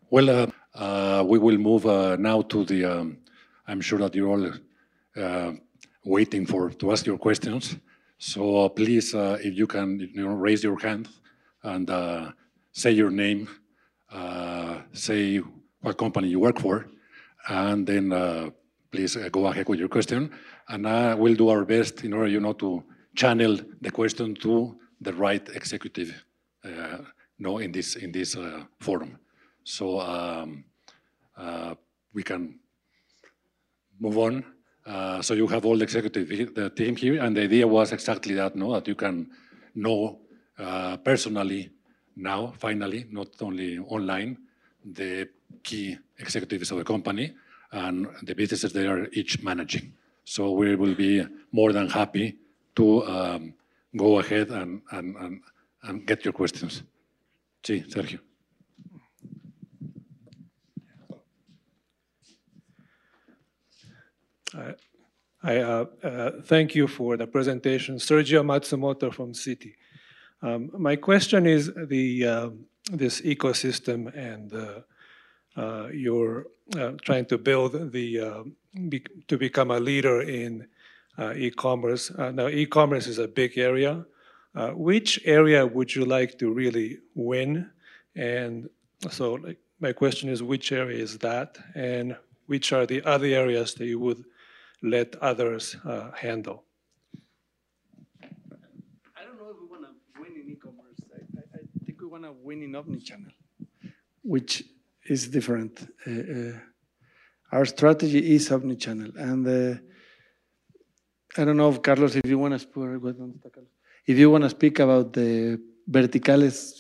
Well, we will move now to the. I'm sure that you're all waiting to ask your questions. So please, if you can, raise your hand and say your name, say what company you work for, and then please go ahead with your question. And I will do our best in order, to channel the question to the right executive, in this forum. So we can move on. So you have all the the team here, and the idea was exactly that, that you can know personally now, finally, not only online, the key executives of the company and the businesses they are each managing. So we will be more than happy to go ahead and get your questions. Sí, Sergio. Thank you for the presentation. Sergio Matsumoto from Citi. My question is this ecosystem and you're trying to build to become a leader in e-commerce. Now, e-commerce is a big area. Which area would you like to really win? And so my question is, which area is that? And which are the other areas that you would let others handle? I don't know if we want to win in e-commerce. I think we want to win in omnichannel, which is different. Our strategy is omnichannel, and I don't know if Carlos, if you want to speak about the verticales.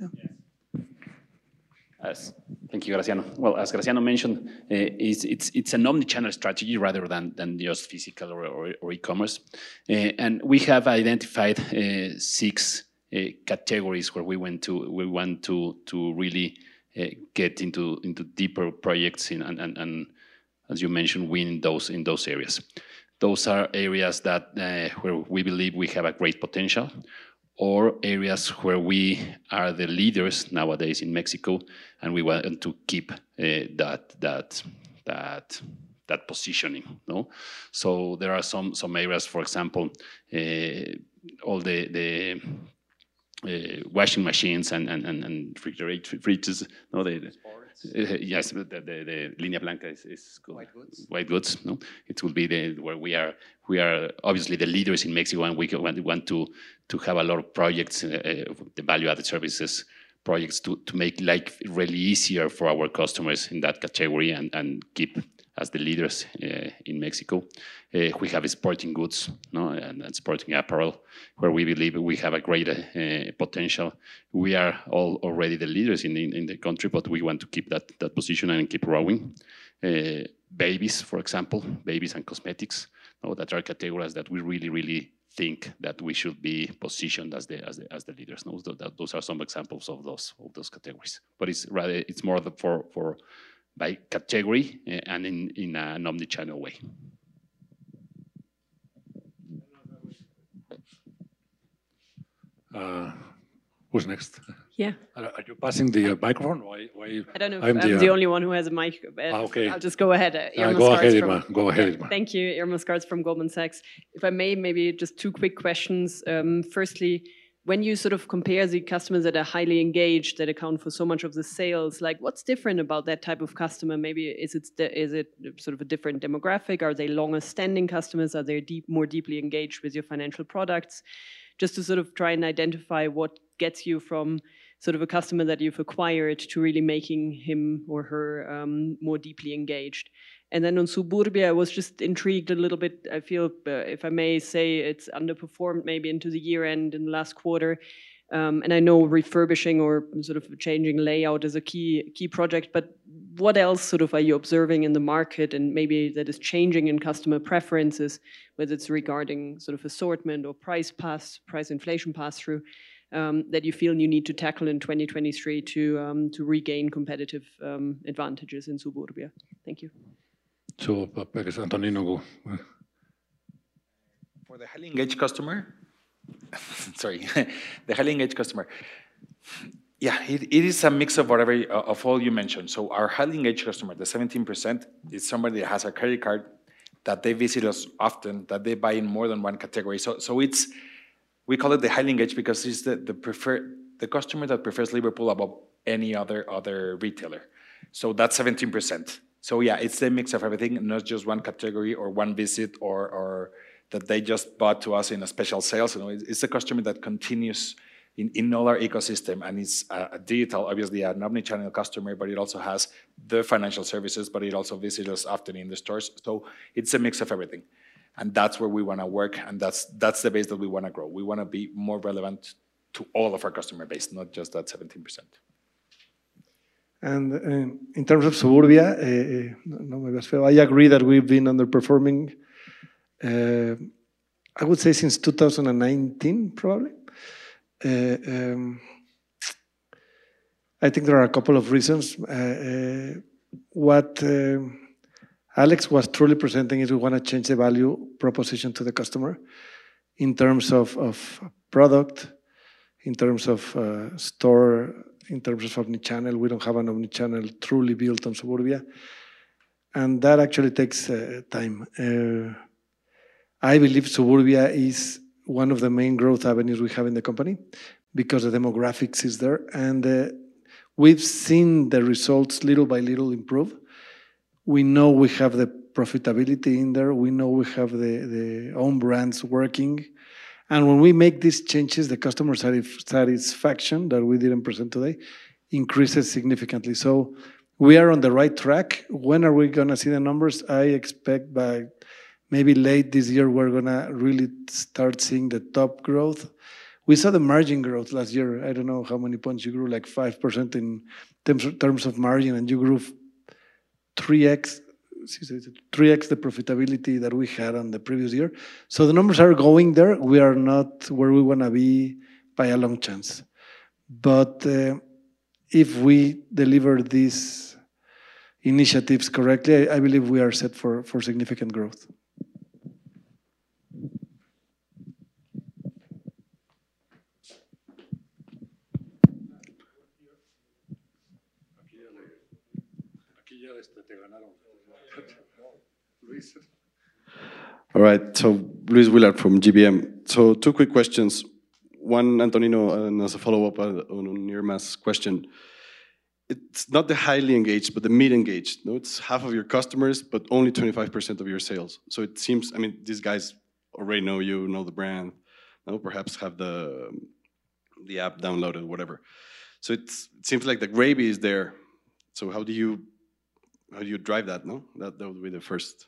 Thank you, Graciano. Well, as Graciano mentioned, it's an omnichannel strategy rather than just physical or e-commerce. And we have identified 6 categories where we want to really get into deeper projects and as you mentioned, win in those areas. Those are areas that where we believe we have a great potential, or areas where we are the leaders nowadays in Mexico, and we want to keep that positioning. No, so there are some areas, for example, all the washing machines and fridges. No, yes, the Línea Blanca is good. White goods. No, it will be where we are obviously the leaders in Mexico, and we want to have a lot of projects, the value-added services projects to make life really easier for our customers in that category and keep as the leaders in Mexico. We have sporting goods, no, and sporting apparel, where we believe we have a great potential. We are already the leaders in the country, but we want to keep that position and keep growing. Babies, for example, babies and cosmetics, no, that are categories that we really think that we should be positioned as the leaders. No? Those are some examples of those categories. But it's more for by category and in an omnichannel way. Who's next? Yeah. Are you passing the microphone? Why I don't know if I'm the only one who has a mic. Okay. I'll just go ahead. Go ahead, Irma. Go ahead, Irma. Thank you, Irma Skarts from Goldman Sachs. If I may, maybe just 2 quick questions. Firstly, when you sort of compare the customers that are highly engaged, that account for so much of the sales, like what's different about that type of customer? Maybe is it sort of a different demographic? Are they longer standing customers? Are they more deeply engaged with your financial products? Just to sort of try and identify what gets you from sort of a customer that you've acquired to really making him or her more deeply engaged. And then on Suburbia, I was just intrigued a little bit. I feel, if I may say, it's underperformed maybe into the year end in the last quarter. And I know refurbishing or sort of changing layout is a key project, but what else sort of are you observing in the market and maybe that is changing in customer preferences, whether it's regarding sort of assortment or price inflation pass-through, that you feel you need to tackle in 2023 to regain competitive advantages in Suburbia? Thank you. So, Antonino, go. For the highly engaged customer, sorry, the highly engaged customer, Yeah, it is a mix of whatever of all you mentioned. So our highly engaged customer, the 17%, is somebody that has a credit card, that they visit us often, that they buy in more than one category. So it's, we call it the highly engaged because it's the customer that prefers Liverpool above any other retailer. So that's 17%. So yeah, it's a mix of everything, not just one category or one visit or that they just bought to us in a special sales. You know, it's a customer that continues in all our ecosystem, and it's a digital, obviously an omni-channel customer, but it also has the financial services, but it also visits us often in the stores. So it's a mix of everything. And that's where we want to work, and that's the base that we want to grow. We want to be more relevant to all of our customer base, not just that 17%. And in terms of Suburbia, I agree that we've been underperforming, I would say since 2019, probably. I think there are a couple of reasons. What Alex was truly presenting is we want to change the value proposition to the customer in terms of product, in terms of store, in terms of omnichannel. We don't have an omnichannel truly built on Suburbia, and that actually takes time. I believe Suburbia is one of the main growth avenues we have in the company because the demographics is there, and we've seen the results little by little improve. We know we have the profitability in there. We know we have the own brands working. And when we make these changes, the customer satisfaction that we didn't present today increases significantly. So we are on the right track. When are we going to see the numbers? I expect by maybe late this year, we're going to really start seeing the top growth. We saw the margin growth last year. I don't know how many points you grew, like 5% in terms of margin, and you grew 3x the profitability that we had on the previous year. So the numbers are going there. We are not where we want to be by a long chance. But if we deliver these initiatives correctly, I believe we are set for significant growth. All right, so Luis Willard from GBM. So 2 quick questions. One, Antonino, and as a follow-up on Irma's question. It's not the highly engaged, but the mid-engaged. No, it's half of your customers, but only 25% of your sales. So it seems, I mean, these guys already know you, know the brand, no, perhaps have the app downloaded, whatever. So it seems like the gravy is there. So how do you drive that? No, that would be the first.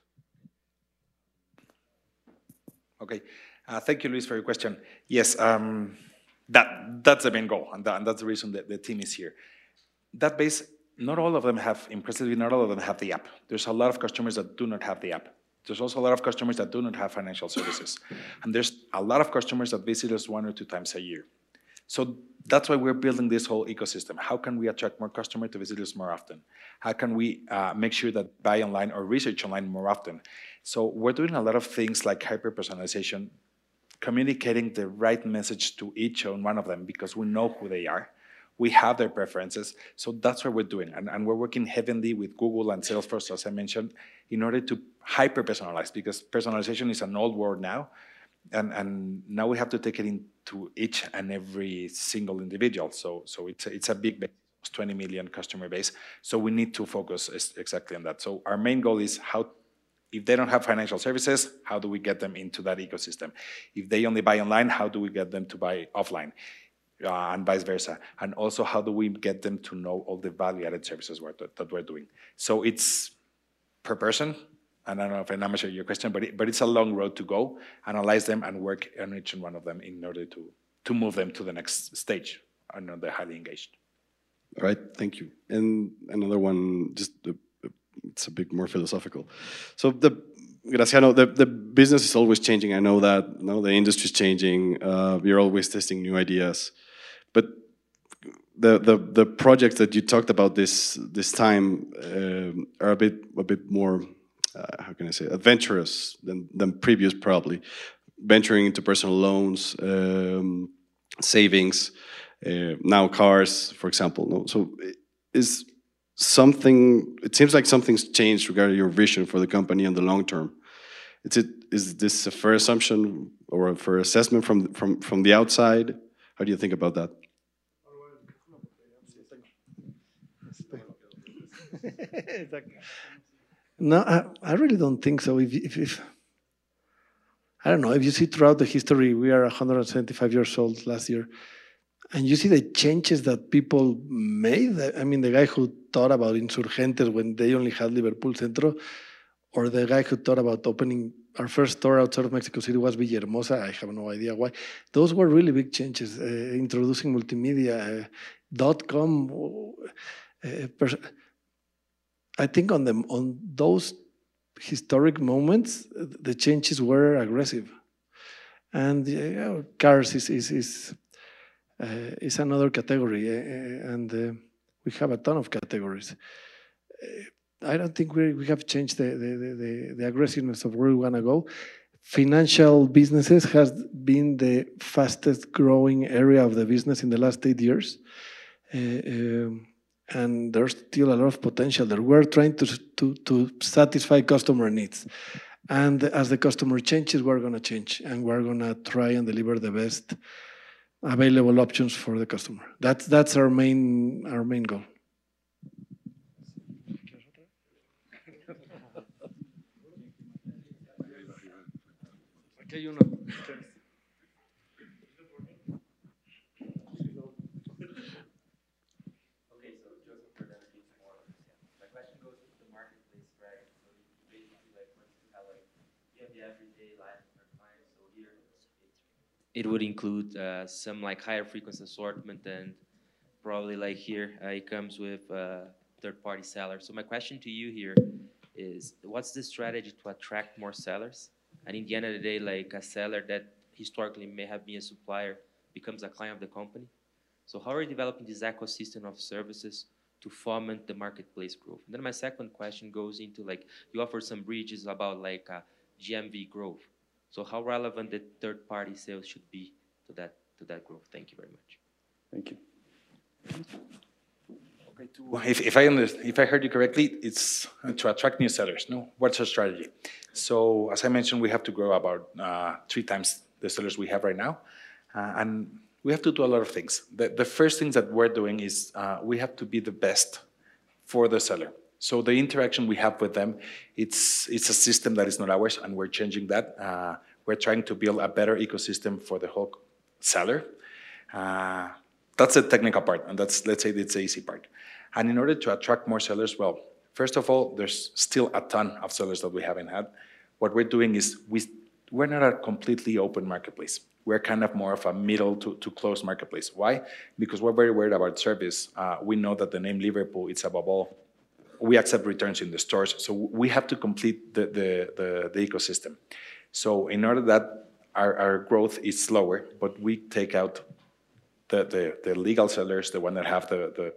Okay, thank you, Luis, for your question. Yes, that's the main goal, and that's the reason that the team is here. That base, not all of them have, impressively, not all of them have the app. There's a lot of customers that do not have the app. There's also a lot of customers that do not have financial services. And there's a lot of customers that visit us 1 or 2 times a year. So that's why we're building this whole ecosystem. How can we attract more customers to visit us more often? How can we make sure that buy online or research online more often? So we're doing a lot of things like hyper-personalization, communicating the right message to each and one of them because we know who they are. We have their preferences. So that's what we're doing. And we're working heavily with Google and Salesforce, as I mentioned, in order to hyper-personalize, because personalization is an old word now. And now we have to take it into each and every single individual. So it's a big base, 20 million customer base. So we need to focus exactly on that. So our main goal is how, if they don't have financial services, how do we get them into that ecosystem? If they only buy online, how do we get them to buy offline? And vice versa. And also, how do we get them to know all the value-added services that we're doing? So it's per person. And I don't know if I'm answering your question, but it's a long road to go, analyze them, and work on each and one of them in order to move them to the next stage. I know they're highly engaged. All right, thank you. And another one, just it's a bit more philosophical. So Graciano, the business is always changing. I know that. No, the industry is changing. You're always testing new ideas, but the projects that you talked about this time are a bit more. How can I say, adventurous than previous, probably venturing into personal loans, savings. now cars, for example. No? So is something, it seems like something's changed regarding your vision for the company in the long term. Is this a fair assumption or a fair assessment from the outside? How do you think about that? No, I really don't think so. If I don't know, if you see throughout the history, we are 175 years old last year, and you see the changes that people made. I mean, the guy who thought about Insurgentes when they only had Liverpool Centro, or the guy who thought about opening our first store outside of Mexico City was Villahermosa. I have no idea why. Those were really big changes. Introducing multimedia, .com. I think on those historic moments, the changes were aggressive, and cars is another category, and we have a ton of categories. I don't think we have changed the aggressiveness of where we want to go. Financial businesses has been the fastest growing area of the business in the last 8 years. And there's still a lot of potential there. We're trying to satisfy customer needs. And as the customer changes, we're going to change. And we're going to try and deliver the best available options for the customer. That's our main goal. It would include some like higher frequency assortment, and probably like here it comes with third-party sellers. So my question to you here is, what's the strategy to attract more sellers? And in the end of the day, like a seller that historically may have been a supplier becomes a client of the company. So how are you developing this ecosystem of services to foment the marketplace growth? And then my second question goes into like, you offer some bridges about like GMV growth. So how relevant the third-party sales should be to that growth? Thank you very much. Thank you. Okay, if I heard you correctly, it's to attract new sellers. No, what's our strategy? So as I mentioned, we have to grow about 3 times the sellers we have right now, and we have to do a lot of things. The first things that we're doing is we have to be the best for the seller. So the interaction we have with them, it's a system that is not ours, and we're changing that. We're trying to build a better ecosystem for the whole seller. That's the technical part, and let's say it's the easy part. And in order to attract more sellers, well, first of all, there's still a ton of sellers that we haven't had. What we're doing is we're not a completely open marketplace. We're kind of more of a middle to closed marketplace. Why? Because we're very worried about service. We know that the name Liverpool, it's above all. We accept returns in the stores, so we have to complete the ecosystem. So in order that our growth is slower, but we take out the legal sellers, the one that have the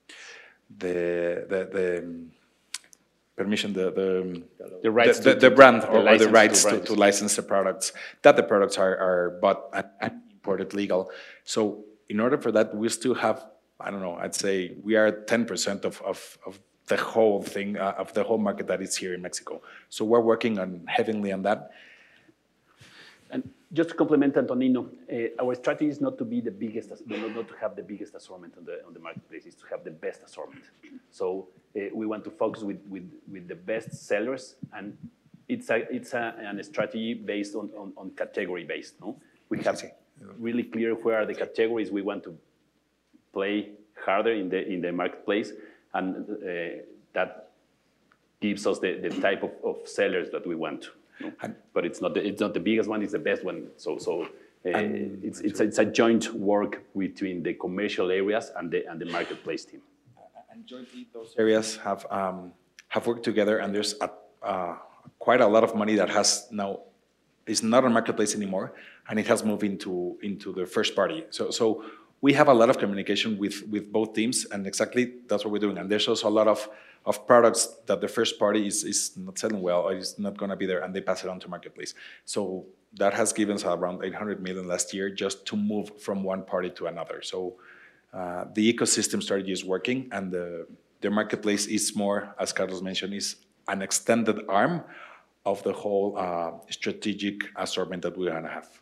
permission, The rights the brand or the rights to license the products, that the products are bought and imported legal. So in order for that, we still have, I don't know, I'd say we are 10% of the whole thing, of the whole market that is here in Mexico. So we're working heavily on that. And just to complement Antonino, our strategy is not to be the biggest, not to have the biggest assortment on the marketplace, is to have the best assortment. So we want to focus with the best sellers, and it's a strategy based on category based. No, we have really clear where are the categories we want to play harder in the marketplace, and that gives us the type of sellers that we want. No? But it's not the biggest one; it's the best one. So it's a joint work between the commercial areas and the marketplace team. And jointly, those areas have worked together, and there's quite a lot of money that is not on marketplace anymore, and it has moved into the first party. So we have a lot of communication with both teams, and exactly that's what we're doing. And there's also a lot of products that the first party is not selling well, or is not going to be there, and they pass it on to marketplace. So that has given us around 800 million last year just to move from one party to another. So the ecosystem strategy is working, and the marketplace is more, as Carlos mentioned, is an extended arm of the whole strategic assortment that we're gonna have.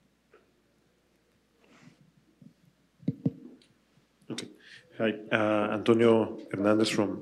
Okay. Hi, Antonio Hernandez from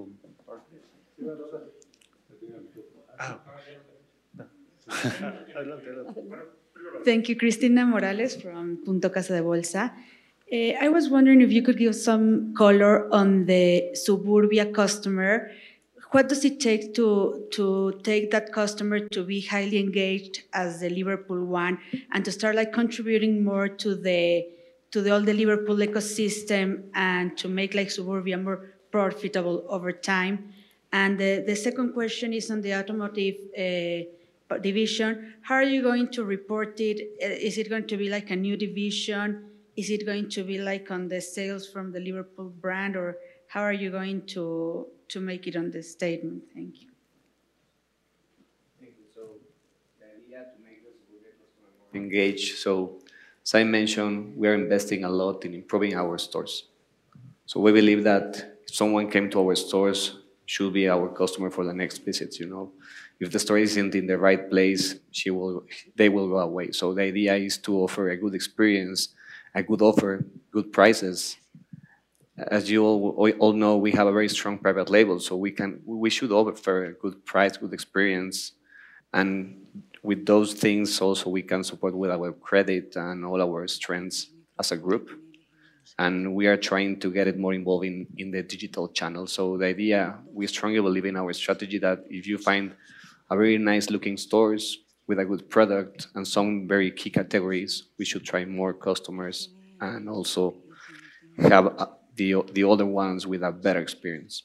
Thank you, Cristina Morales from Punto Casa de Bolsa. I was wondering if you could give some color on the Suburbia customer. What does it take to take that customer to be highly engaged as the Liverpool one and to start like contributing more to all the Liverpool ecosystem and to make like Suburbia more profitable over time? And the second question is on the automotive division. How are you going to report it? Is it going to be like a new division? Is it going to be like on the sales from the Liverpool brand, or how are you going to make it on the statement? Thank you. Thank you. So the idea to make the Suburbia customer more engaged. So as I mentioned, we are investing a lot in improving our stores. So we believe that if someone came to our stores, should be our customer for the next visits. You know, if the store isn't in the right place, they will go away. So the idea is to offer a good experience, a good offer, good prices. As you all know, we have a very strong private label, so we should offer a good price, good experience, and with those things also we can support with our credit and all our strengths as a group. And we are trying to get it more involved in the digital channel. So the idea, we strongly believe in our strategy that if you find a very nice looking stores with a good product and some very key categories, we should try more customers and also have the other ones with a better experience.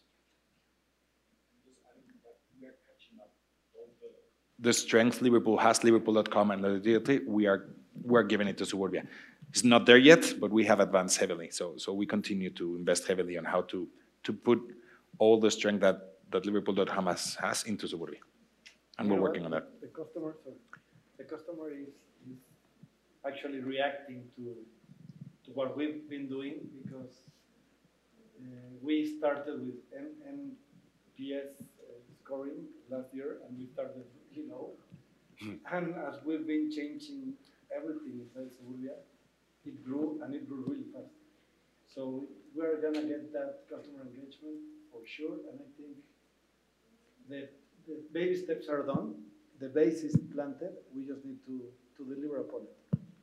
The strength Liverpool has, Liverpool.com, and the DLT, we're giving it to Suburbia. It's not there yet, but we have advanced heavily. So we continue to invest heavily on how to put all the strength that Liverpool.com has into Suburbia. And we're working on that. The customer is actually reacting to what we've been doing, because we started with NPS scoring last year, and we started really low. And as we've been changing everything inside Suburbia, it grew, and it grew really fast. So we're gonna get that customer engagement for sure, and I think the baby steps are done. The base is planted. We just need to deliver upon it.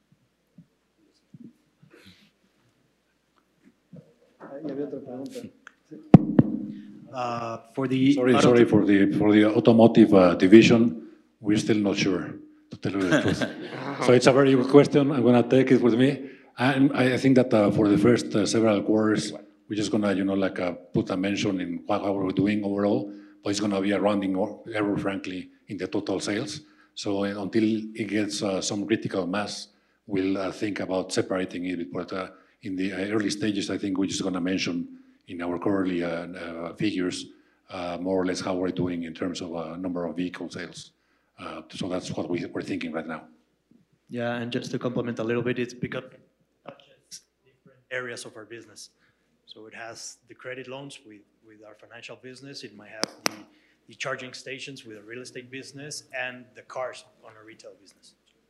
Sorry for the automotive division. We're still not sure, to tell you the truth. So it's a very good question. I'm gonna take it with me, and I think that for the first several quarters, we're just gonna put a mention in how we're doing overall, but it's gonna be a rounding error, frankly, in the total sales. So until it gets some critical mass, we'll think about separating it. But in the early stages, I think we're just gonna mention in our quarterly figures more or less how we're doing in terms of number of vehicle sales. So that's what we're thinking right now. Yeah, and just to complement a little bit, it's because it touches different areas of our business. So it has the credit loans with our financial business. It might have the charging stations with a real estate business, and the cars on a retail business.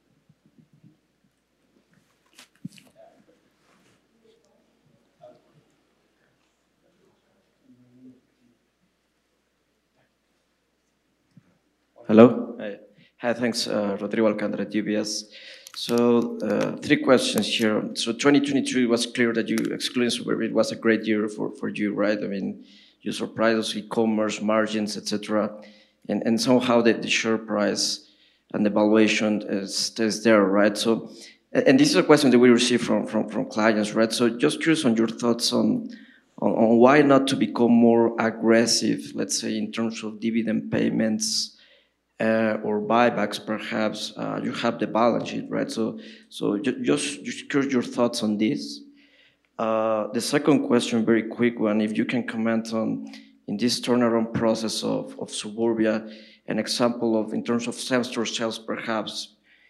Hello. Hi, thanks, Rodrigo Alcantara, UBS. So 3 questions here. So 2023 was clear that you excluding Suburbia, it was a great year for you, right? I mean, you surprised us, e-commerce, margins, etc. And somehow the share price and the valuation is there, right? So, and this is a question that we receive from clients, right? So just curious on your thoughts on why not to become more aggressive, let's say, in terms of dividend payments, or buybacks, perhaps. You have the balance sheet, right? So just curious your thoughts on this. The second question, very quick one, if you can comment on, in this turnaround process of Suburbia, an example of, in terms of same-store sales, perhaps,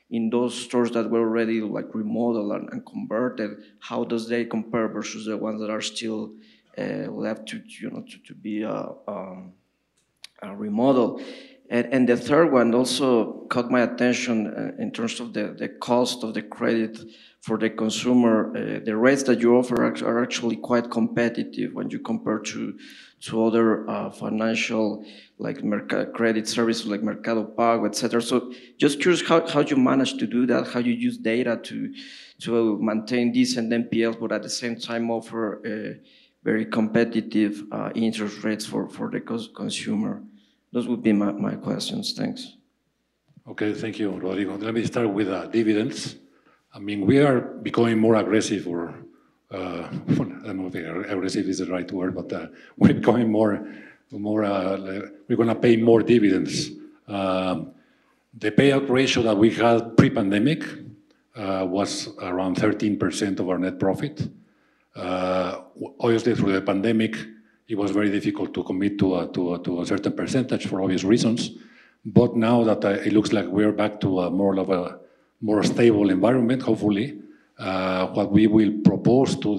in those stores that were already like remodeled and converted, how does they compare versus the ones that are still left to be remodeled? And the third one also caught my attention in terms of the cost of the credit for the consumer. The rates that you offer are actually quite competitive when you compare to other financial like credit services like Mercado Pago, etc. So just curious how you manage to do that, how you use data to maintain decent NPLs, but at the same time offer very competitive interest rates for the consumer. Those would be my questions. Thanks. Okay, thank you, Rodrigo. Let me start with dividends. I mean, we are becoming more aggressive, or I don't know if aggressive is the right word, but we're becoming more. We're going to pay more dividends. The payout ratio that we had pre-pandemic was around 13% of our net profit. Obviously, through the pandemic, it was very difficult to commit to a certain percentage for obvious reasons. But now that it looks like we're back to a more stable environment, hopefully, what we will propose to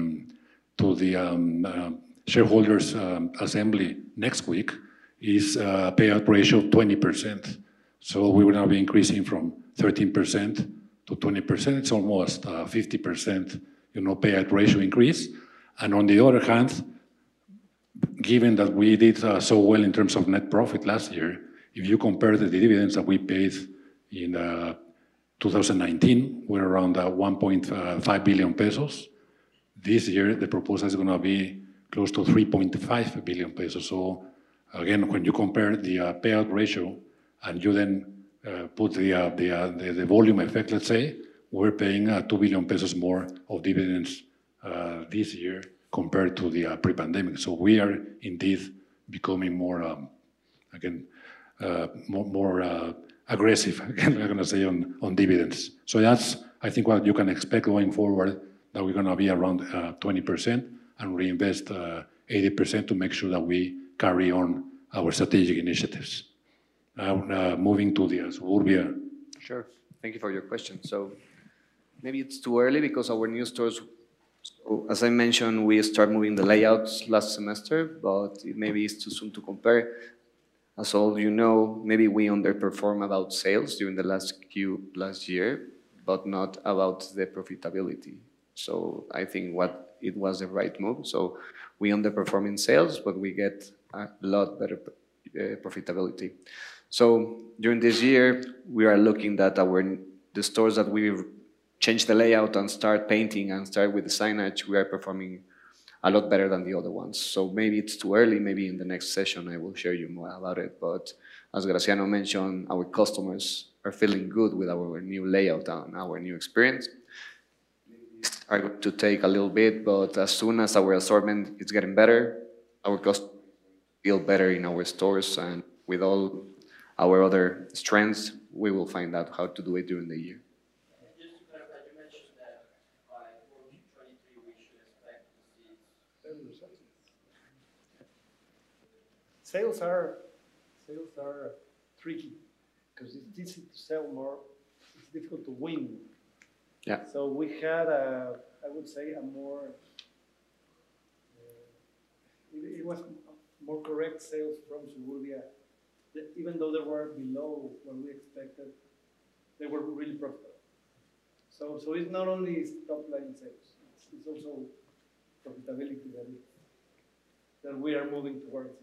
the shareholders assembly next week is a payout ratio of 20%. So we will now be increasing from 13% to 20%. It's almost 50%, payout ratio increase. And on the other hand, given that we did so well in terms of net profit last year, if you compare the dividends that we paid in 2019, we're around 1.5 billion pesos. This year, the proposal is going to be close to 3.5 billion pesos. So again, when you compare the payout ratio and you then put the volume effect, let's say, we're paying 2 billion pesos more of dividends this year compared to the pre-pandemic. So we are indeed becoming more, more aggressive, again, I'm going to say, on dividends. So that's, I think, what you can expect going forward, that we're going to be around 20% and reinvest 80% to make sure that we carry on our strategic initiatives. Moving to the Suburbia. Sure. Thank you for your question. So maybe it's too early because our new stores, so as I mentioned, we start moving the layouts last semester, but maybe it's too soon to compare. As all you know, maybe we underperform about sales during the last year, but not about the profitability. So I think it was the right move. So we underperform in sales, but we get a lot better profitability. So during this year, we are looking at the stores that we change the layout and start painting and start with the signage, we are performing a lot better than the other ones. So maybe it's too early, maybe in the next session I will share you more about it. But as Graciano mentioned, our customers are feeling good with our new layout and our new experience. It's going to take a little bit, but as soon as our assortment is getting better, our customers feel better in our stores, and with all our other strengths, we will find out how to do it during the year. Sales are tricky because it's easy to sell more. It's difficult to win. Yeah. So we had I would say, a more. It was more correct sales from Suburbia, even though they were below what we expected. They were really profitable. So it's not only top line sales; it's also profitability that we are moving towards.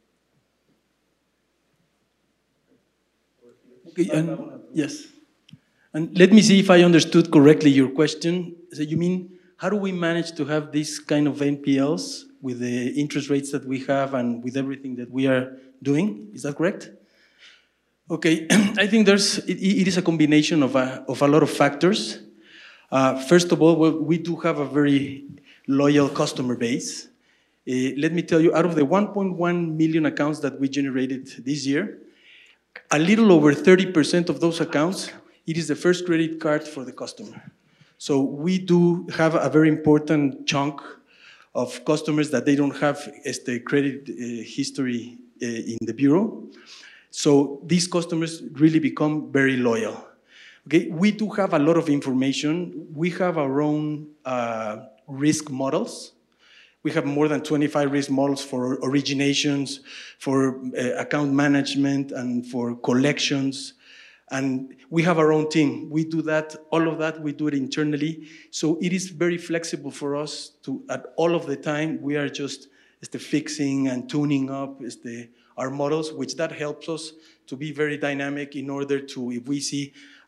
Okay, yes. And let me see if I understood correctly your question. So you mean, how do we manage to have this kind of NPLs with the interest rates that we have and with everything that we are doing? Is that correct? Okay, I think it is a combination of a lot of factors. First of all, we do have a very loyal customer base. Let me tell you, out of the 1.1 million accounts that we generated this year, a little over 30% of those accounts, it is the first credit card for the customer. So we do have a very important chunk of customers that they don't have the credit history in the bureau. So these customers really become very loyal. Okay, we do have a lot of information. We have our own risk models. We have more than 25 risk models for originations, for account management, and for collections. And we have our own team. We do that, all of that, we do it internally. So it is very flexible for us to, at all of the time, we are just fixing and tuning up our models, which that helps us to be very dynamic in order to, if we see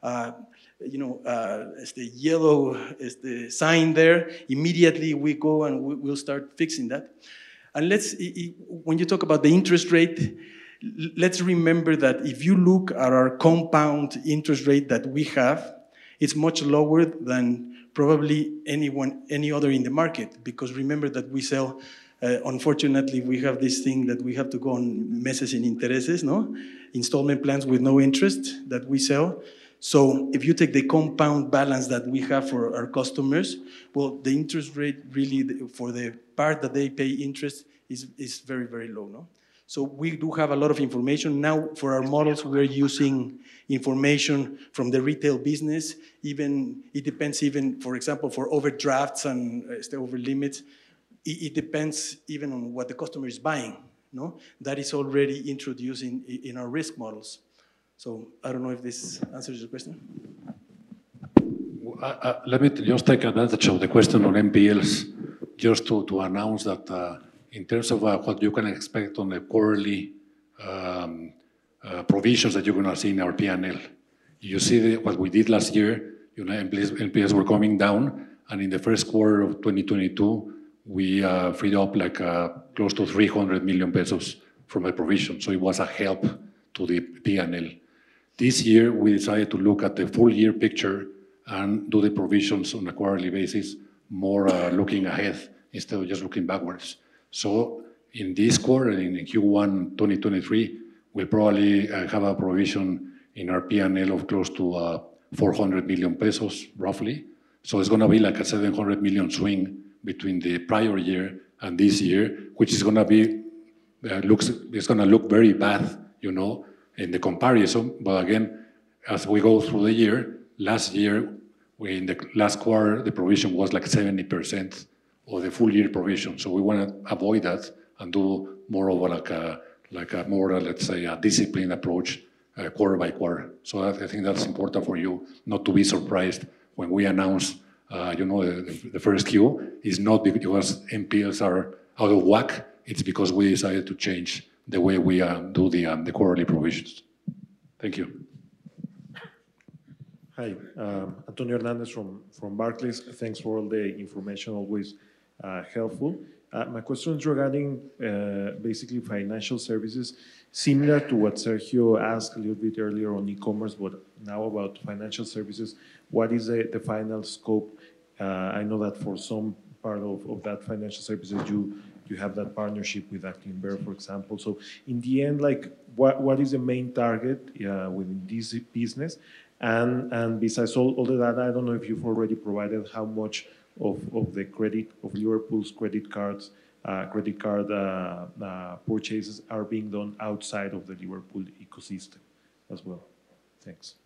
the yellow sign there, immediately we go and we'll start fixing that. And when you talk about the interest rate, let's remember that if you look at our compound interest rate that we have, it's much lower than probably any other in the market, because remember that we sell, unfortunately, we have this thing that we have to go on meses sin intereses, no? Installment plans with no interest that we sell. So if you take the compound balance that we have for our customers, well, the interest rate really, for the part that they pay interest, is very, very low, no? So we do have a lot of information. Now, for our models, we're using information from the retail business. It depends even, for example, for overdrafts and over limits, it depends even on what the customer is buying, no? That is already introduced in our risk models. So I don't know if this answers your question. Let me just take advantage of the question on NPLs, just to announce that in terms of what you can expect on the quarterly provisions that you're going to see in our P&L. You see what we did last year, NPLs were coming down, and in the first quarter of 2022, we freed up like close to 300 million pesos from the provision. So it was a help to the P&L. This year, we decided to look at the full year picture and do the provisions on a quarterly basis, more looking ahead instead of just looking backwards. So in this quarter, in Q1 2023, we'll probably have a provision in our P&L of close to 400 million pesos, roughly. So it's going to be like a 700 million swing between the prior year and this year, which is going to be, it's going to look very bad, in the comparison. But again, as we go through the year, last year, in the last quarter, the provision was like 70% of the full year provision. So we want to avoid that and do more of like a more, let's say, a disciplined approach quarter by quarter. So I think that's important for you not to be surprised when we announce, the first Q is not because NPLs are out of whack. It's because we decided to change the way we do the quarterly provisions. Thank you. Hi, Antonio Hernandez from Barclays. Thanks for all the information, always helpful. My question is regarding basically financial services, similar to what Sergio asked a little bit earlier on e-commerce, but now about financial services. What is the final scope? I know that for some part of that financial services, you have that partnership with Actinver, for example. So in the end, like what is the main target within this business? And besides all of that, I don't know if you've already provided how much of the credit of Liverpool's credit card purchases are being done outside of the Liverpool ecosystem as well. Thanks.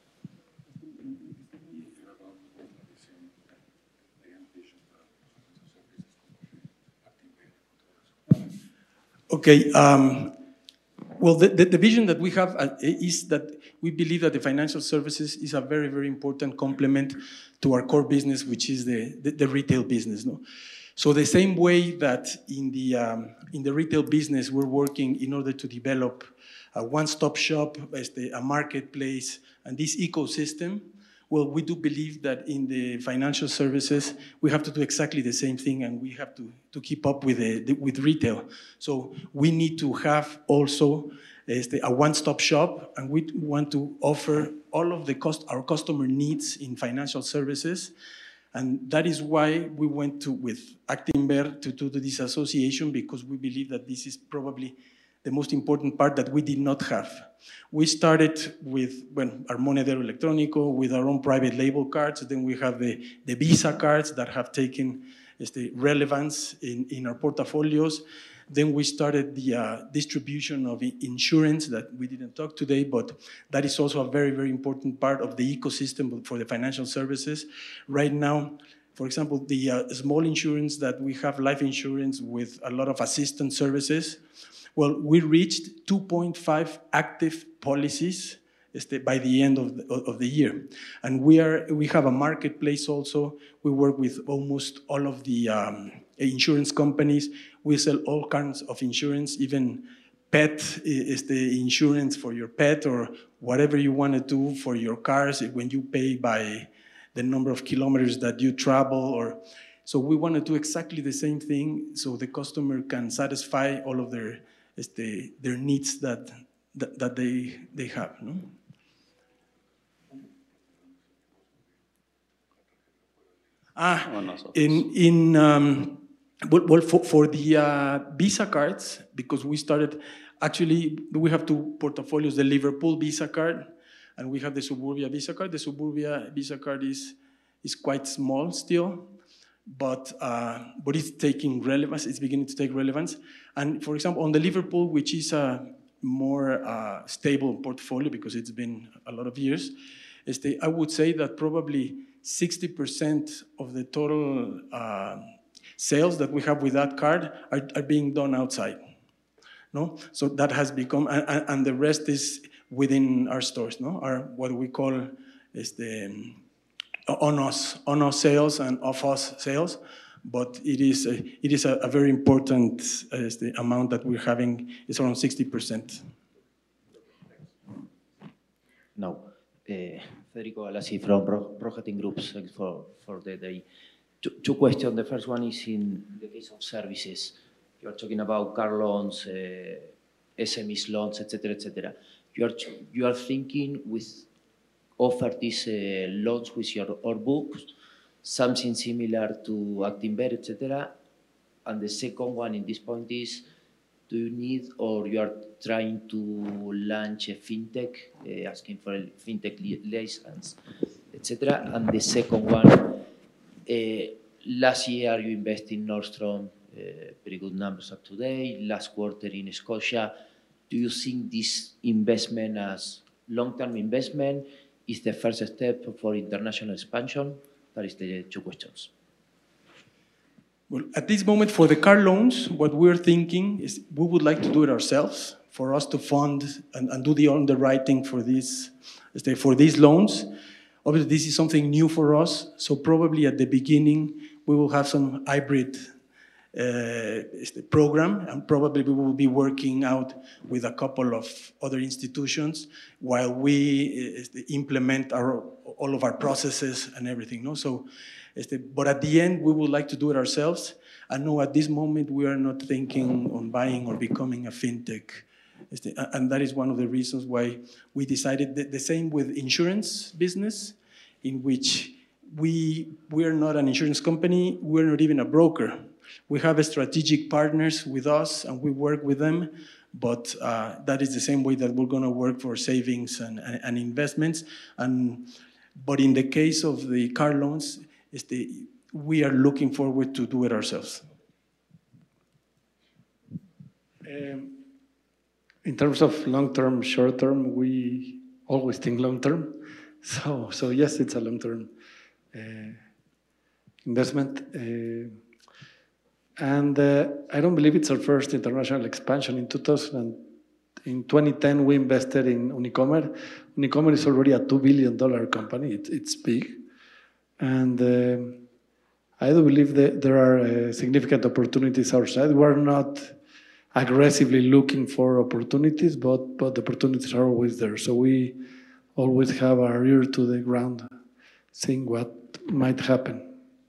Okay. Well, the vision that we have is that we believe that the financial services is a very, very important complement to our core business, which is the retail business. No? So the same way that in the retail business, we're working in order to develop a one-stop shop, a marketplace, and this ecosystem. Well, we do believe that in the financial services, we have to do exactly the same thing, and we have to keep up with retail. So we need to have also a one-stop shop, and we want to offer all of our customer needs in financial services. And that is why we went with Actinver to do this association, because we believe that this is probably the most important part that we did not have. We started with our Monedero Electrónico, with our own private label cards. Then we have the Visa cards that have taken relevance in our portfolios. Then we started the distribution of insurance that we didn't talk today, but that is also a very, very important part of the ecosystem for the financial services. Right now, for example, the small insurance that we have, life insurance with a lot of assistance services, well, we reached 2.5 active policies by the end of the year. And we have a marketplace also. We work with almost all of the insurance companies. We sell all kinds of insurance, even pet is the insurance for your pet or whatever you want to do for your cars when you pay by the number of kilometers that you travel. So we want to do exactly the same thing so the customer can satisfy all of their needs that they have. No? For the Visa cards, because we started, actually, we have two portfolios, the Liverpool Visa card, and we have the Suburbia Visa card. The Suburbia Visa card is quite small still, but it's taking relevance, it's beginning to take relevance. And for example, on the Liverpool, which is a more stable portfolio because it's been a lot of years, I would say that probably 60% of the total sales that we have with that card are being done outside. No? So that has become, and the rest is within our stores, no? Our, what we call is the on-us sales and off-us sales, but it is a very important the amount that we're having is around 60%. No. Federico Galassi from Rohatyn Groups. Thanks for the day. Two questions. The first one is in the case of services. You are talking about car loans, SMEs loans, etc., etc. You are thinking with offer these loans with your books, something similar to Actinver, etc. And the second one in this point is, do you need or you are trying to launch a fintech, asking for a fintech license, etc. And the second one, last year you invested in Nordstrom, very good numbers up to date. Last quarter in Scotia. Do you think this investment as long-term investment is the first step for international expansion? That is the two questions. Well, at this moment, for the car loans, what we're thinking is we would like to do it ourselves, for us to fund and do the underwriting for these loans. Obviously, this is something new for us, so probably at the beginning, we will have some hybrid program, and probably we will be working out with a couple of other institutions while we implement all of our processes and everything. No? So, but at the end, we would like to do it ourselves. And no, at this moment, we are not thinking on buying or becoming a fintech. And that is one of the reasons why we decided the same with insurance business, in which we are not an insurance company, we're not even a broker. We have strategic partners with us and we work with them, but that is the same way that we're gonna work for savings and investments. But in the case of the car loans, we are looking forward to do it ourselves. In terms of long-term, short-term, we always think long-term. So yes, it's a long-term investment. And I don't believe it's our first international expansion. In 2010, we invested in Unicomer. Unicomer is already a $2 billion company. It's big. And I do believe that there are significant opportunities outside. We're not aggressively looking for opportunities, but the opportunities are always there. So we always have our ear to the ground, seeing what might happen.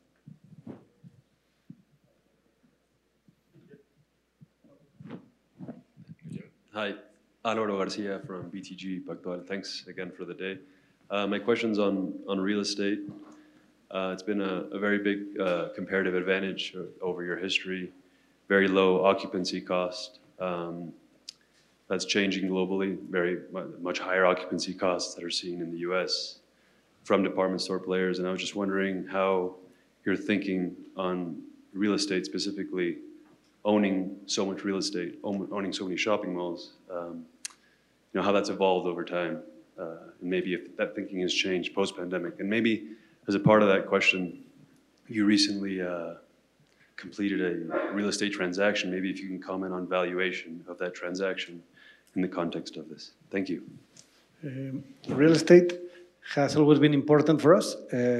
Hi, Álvaro Garcia from BTG Pactual. Thanks again for the day. My question's on real estate. It's been a very big comparative advantage over your history, very low occupancy cost. That's changing globally, very much higher occupancy costs that are seen in the US from department store players. And I was just wondering how you're thinking on real estate specifically owning so much real estate, owning so many shopping malls, how that's evolved over time, and maybe if that thinking has changed post-pandemic. And maybe as a part of that question, you recently completed a real estate transaction. Maybe if you can comment on valuation of that transaction in the context of this. Thank you. Real estate has always been important for us.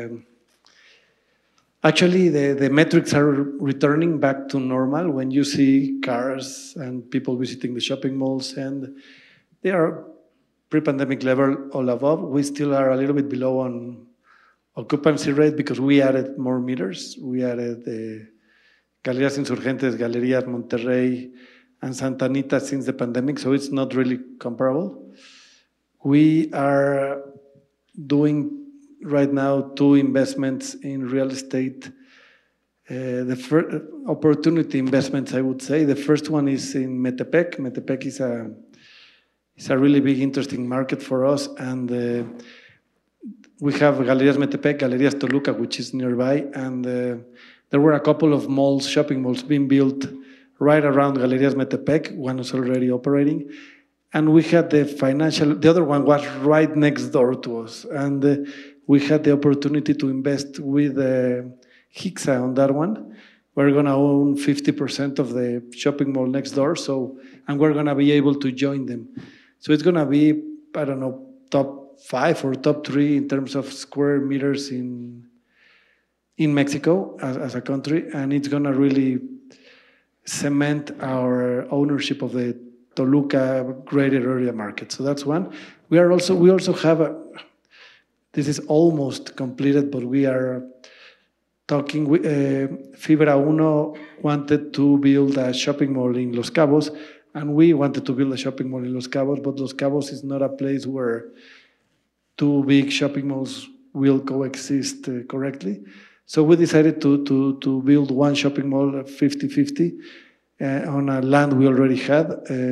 Actually, the metrics are returning back to normal when you see cars and people visiting the shopping malls, and they are pre-pandemic level or above. We still are a little bit below on occupancy rate because we added more meters. We added Galerías Insurgentes, Galerías Monterrey, and Santa Anita since the pandemic, so it's not really comparable. We are doing right now 2 investments in real estate. The first opportunity investments, I would say. The first one is in Metepec. Metepec is a really big, interesting market for us, and we have Galerías Metepec, Galerías Toluca, which is nearby, and there were a couple of malls, shopping malls, being built right around Galerías Metepec. One is already operating, and we had the other one was right next door to us, and we had the opportunity to invest with HICSA on that one. We're going to own 50% of the shopping mall next door, and we're going to be able to join them. So it's going to be, I don't know, top 5 or top 3 in terms of square meters in Mexico as a country, and it's going to really cement our ownership of the Toluca greater area market. So that's one. We also have this is almost completed, but we are talking. Fibra Uno wanted to build a shopping mall in Los Cabos, and we wanted to build a shopping mall in Los Cabos, but Los Cabos is not a place where 2 big shopping malls will coexist correctly. So we decided to build one shopping mall 50-50 on a land we already had.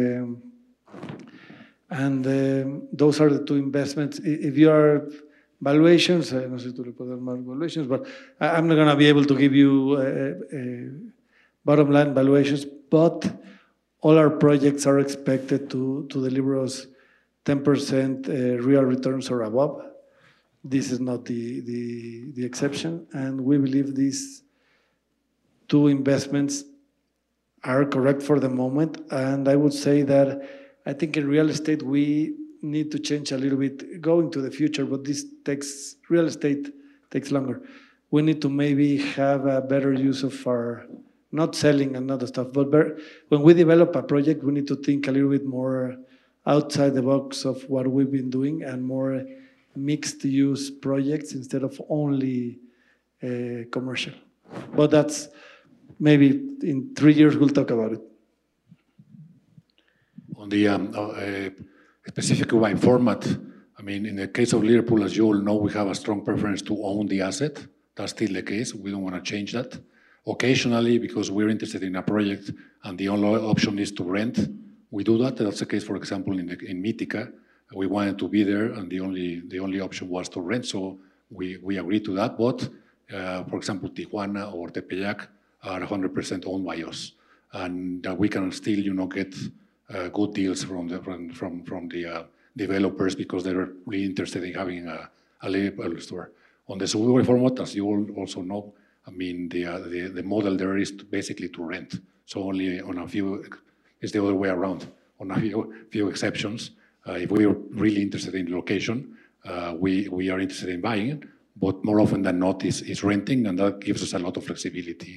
Those are the 2 investments. If you are valuations, no sé si tú le puedes dar más valuations, but I'm not going to be able to give you bottom line valuations, but all our projects are expected to deliver us 10% real returns or above. This is not the exception, and we believe these 2 investments are correct for the moment. And I would say that I think in real estate we need to change a little bit going to the future, but real estate takes longer. We need to maybe have a better use of our, not selling and other stuff, but when we develop a project, we need to think a little bit more outside the box of what we've been doing and more mixed use projects instead of only commercial. But that's maybe in 3 years we'll talk about it. On the specific by format, I mean, in the case of Liverpool, as you all know, we have a strong preference to own the asset. That's still the case. We don't want to change that. Occasionally, because we're interested in a project and the only option is to rent, we do that. That's the case, for example, in Mítica. We wanted to be there, and the only option was to rent, so we agreed to that. But, for example, Tijuana or Tepeyac are 100% owned by us, and we can still, get good deals from the developers because they're really interested in having a Liverpool store. On the Suburbia format, as you all also know, I mean, the model there is basically to rent. So only on a few, it's the other way around. On a few exceptions, if we are really interested in location, we are interested in buying, but more often than not is renting, and that gives us a lot of flexibility.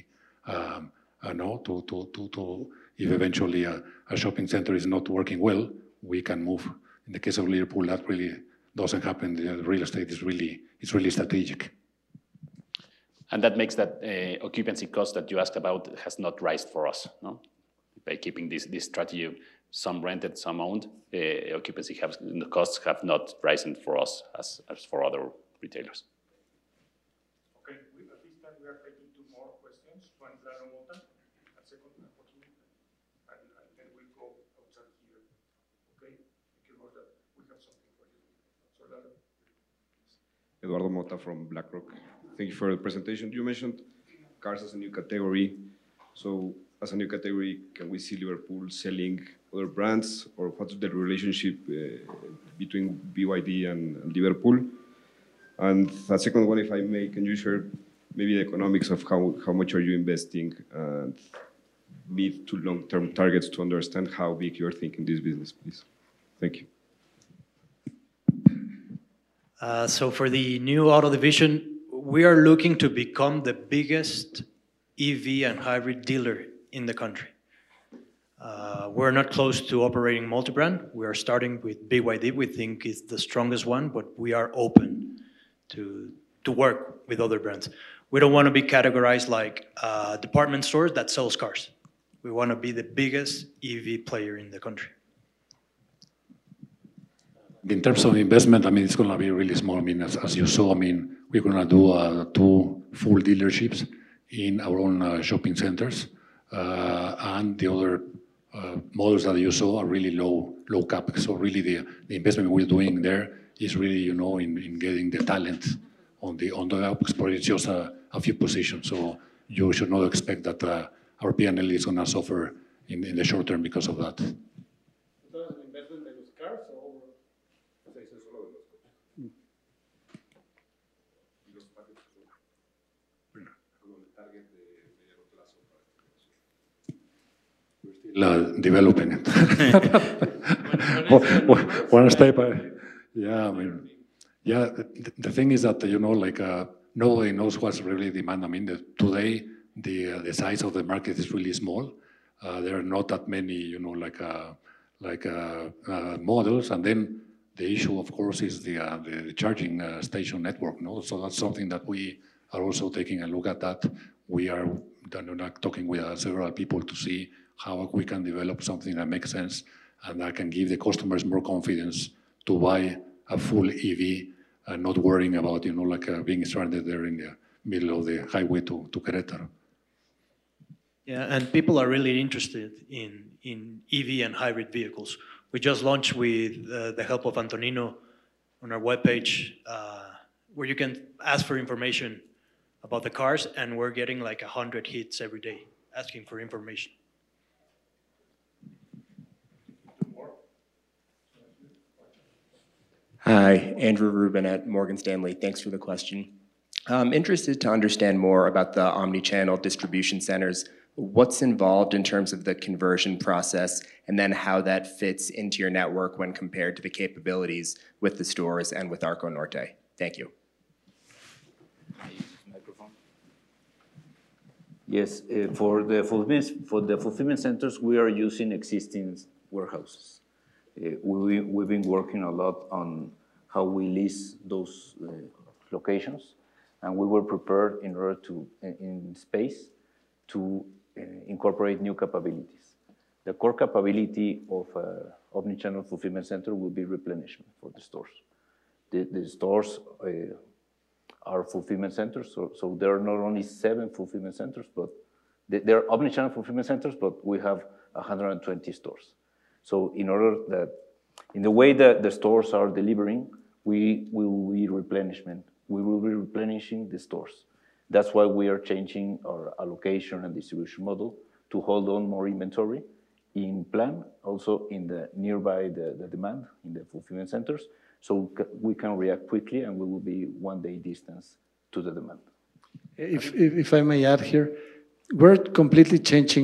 If eventually a shopping center is not working well, we can move. In the case of Liverpool, that really doesn't happen. The real estate is really strategic. And that makes that occupancy cost that you asked about has not risen for us, no? By keeping this strategy, some rented, some owned, occupancy the costs have not risen for us as for other retailers. Okay, at this time we are taking 2 more questions. One is Lalo Mota, and second Joaquin, and then we'll go outside here. Okay, thank you for that. We have something for you. So Lalo. Eduardo Mota from BlackRock. Thank you for the presentation. You mentioned cars as a new category. So as a new category, can we see Liverpool selling other brands, or what's the relationship between BYD and Liverpool? And the second one, if I may, can you share maybe the economics of how much are you investing and mid to long-term targets to understand how big you're thinking this business, please? Thank you. So for the new auto division, we are looking to become the biggest EV and hybrid dealer in the country. We're not close to operating multi-brand. We are starting with BYD. We think it's the strongest one, but we are open to work with other brands. We don't want to be categorized like a department store that sells cars. We want to be the biggest EV player in the country. In terms of investment, I mean, it's going to be really small. I mean, as you saw, I mean, we're going to do 2 full dealerships in our own shopping centers. And the other models that you saw are really low capex. So really the investment we're doing there is really, you know, in getting the talent on the capex, but it's just a few positions. So you should not expect that our P&L is going to suffer in the short term because of that. Developing it. One step. Yeah, I mean, yeah. The thing is that, you know, like nobody knows what's really demand. I mean, today the size of the market is really small. There are not that many, you know, models, and then the issue, of course, is the charging station network. No, so that's something that we are also taking a look at. That we are talking with several people to see how we can develop something that makes sense and that can give the customers more confidence to buy a full EV and not worrying about, you know, like being stranded there in the middle of the highway to Querétaro. Yeah, and people are really interested in EV and hybrid vehicles. We just launched with the help of Antonino on our webpage, where you can ask for information about the cars, and we're getting like 100 hits every day asking for information. Hi, Andrew Rubin at Morgan Stanley. Thanks for the question. I'm interested to understand more about the omni-channel distribution centers. What's involved in terms of the conversion process, and then how that fits into your network when compared to the capabilities with the stores and with Arco Norte? Thank you. Yes, for the fulfillment centers, we are using existing warehouses. We've been working a lot on how we lease those locations, and we were prepared in order to, in space, to incorporate new capabilities. The core capability of omnichannel fulfillment center will be replenishment for the stores. The stores are fulfillment centers, so there are not only 7 fulfillment centers, but they're omnichannel fulfillment centers, but we have 120 stores. So in order that, in the way that the stores are delivering, we will be replenishment. We will be replenishing the stores. That's why we are changing our allocation and distribution model to hold on more inventory in plan, also in the nearby the demand in the fulfillment centers, so we can react quickly and we will be 1 day distance to the demand. If I may add here, we're completely changing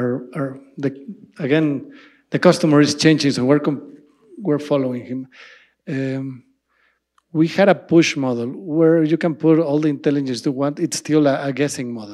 the customer is changing, so we're following him. We had a push model where you can put all the intelligence you want. It's still a guessing model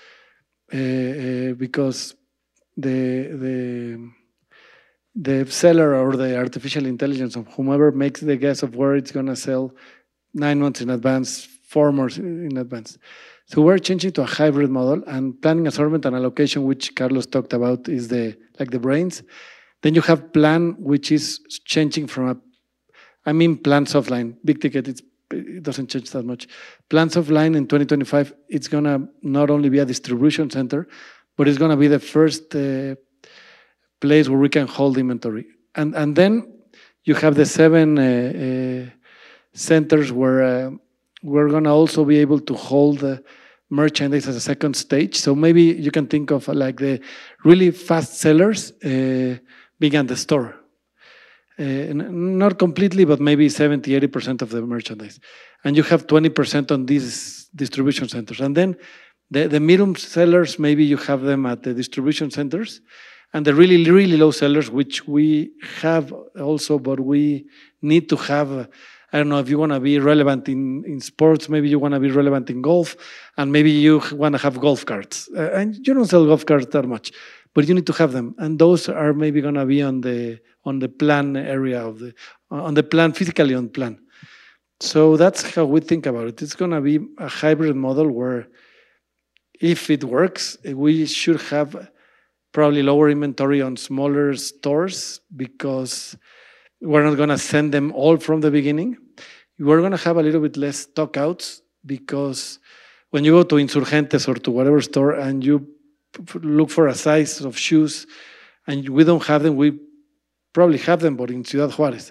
because the seller or the artificial intelligence of whomever makes the guess of where it's going to sell 9 months in advance, 4 months in advance. So we're changing to a hybrid model, and planning, assortment, and allocation, which Carlos talked about, is the brains. Then you have plan, which is changing from plans offline, big ticket, it doesn't change that much. Plans offline in 2025, it's going to not only be a distribution center, but it's going to be the first place where we can hold inventory. And then you have the 7 centers where we're going to also be able to hold merchandise as a second stage. So maybe you can think of like the really fast sellers being at the store. Not completely, but maybe 70, 80% of the merchandise. And you have 20% on these distribution centers. And then the medium sellers, maybe you have them at the distribution centers. And the really, really low sellers, which we have also, but we need to have, I don't know, if you want to be relevant in sports, maybe you want to be relevant in golf, and maybe you want to have golf carts. And you don't sell golf carts that much, but you need to have them. And those are maybe going to be on the plan area of on the plan, physically on plan. So that's how we think about it. It's going to be a hybrid model where if it works, we should have probably lower inventory on smaller stores because we're not going to send them all from the beginning. We're going to have a little bit less stock outs because when you go to Insurgentes or to whatever store and you look for a size of shoes and we don't have them, we probably have them, but in Ciudad Juárez.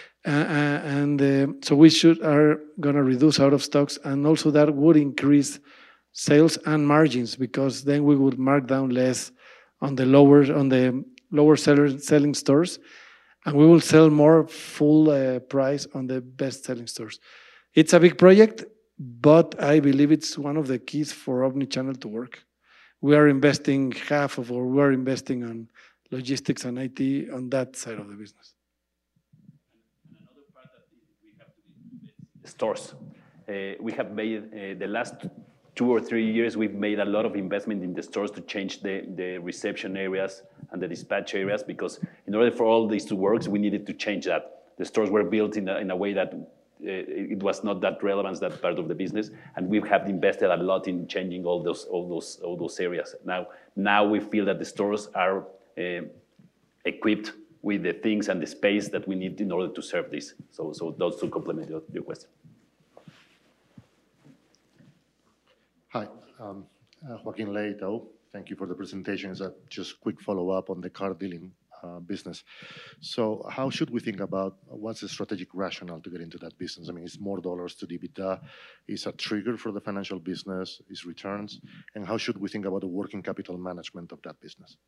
So we are going to reduce out of stocks, and also that would increase sales and margins because then we would mark down less on the lower selling stores, and we will sell more full price on the best selling stores. It's a big project, but I believe it's one of the keys for omnichannel to work. We are investing we're investing on logistics and IT on that side of the business. Another part that we have to do stores. We have made the last 2 or 3 years, we've made a lot of investment in the stores to change the reception areas and the dispatch areas, because in order for all this to work, we needed to change that. The stores were built in a way that it was not that relevant, that part of the business, and we have invested a lot in changing all those areas. Now we feel that the stores are equipped with the things and the space that we need in order to serve this. So those two complement your question. Hi, Joaquin Leito. Thank you for the presentation. It's a just quick follow-up on the car dealing business. So how should we think about what's the strategic rationale to get into that business? I mean, it's more dollars to the EBITDA. Is a trigger for the financial business, is returns, and how should we think about the working capital management of that business?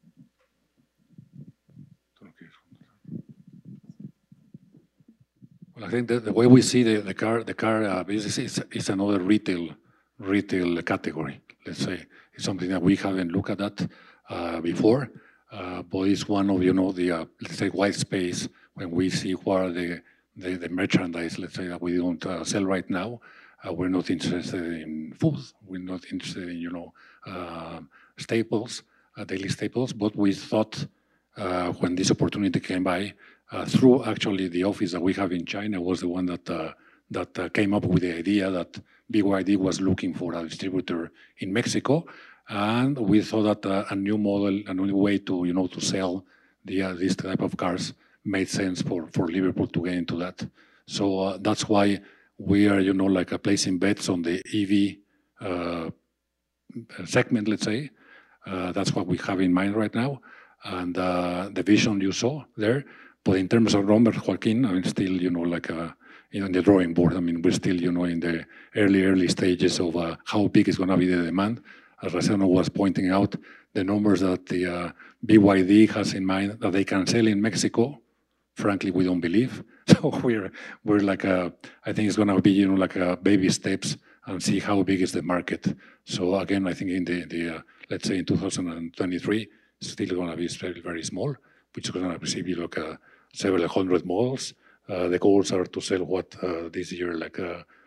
Well, I think the way we see the car business is another retail category. Let's say it's something that we haven't looked at that before, but it's one of the let's say white space when we see what are the merchandise, let's say, that we don't sell right now. We're not interested in food. We're not interested in staples, daily staples. But we thought when this opportunity came by, through actually the office that we have in China, was the one that came up with the idea that BYD was looking for a distributor in Mexico, and we thought that a new model, a new way to to sell this type of cars made sense for Liverpool to get into that. So that's why we are like placing bets on the EV segment. Let's say that's what we have in mind right now, and the vision you saw there. But in terms of numbers, Joaquin, I mean, still like in the drawing board. I mean, we're still in the early stages of how big is going to be the demand. As Raceno was pointing out, the numbers that the BYD has in mind that they can sell in Mexico, frankly, we don't believe. So we're like I think it's going to be like baby steps and see how big is the market. So again, I think in the let's say in 2023, it's still going to be very, very small, which is going to receive like several hundred models. The goals are to sell this year like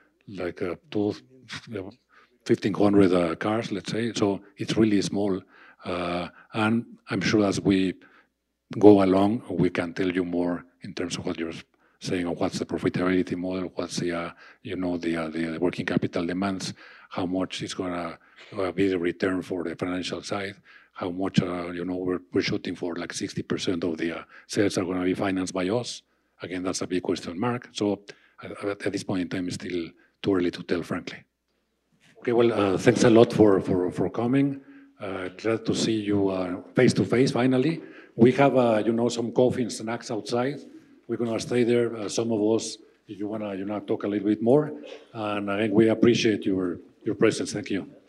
1,500 cars, let's say. So it's really small, and I'm sure as we go along, we can tell you more in terms of what you're saying, or what's the profitability model, what's the the working capital demands, how much is going to be the return for the financial side, how much we're shooting for like 60% of the sales are going to be financed by us. Again, that's a big question mark. So at this point in time, it's still too early to tell, frankly. Okay, well, thanks a lot for coming. Glad to see you face to face finally. We have some coffee and snacks outside. We're gonna stay there. Some of us, if you wanna talk a little bit more. And again, we appreciate your presence. Thank you.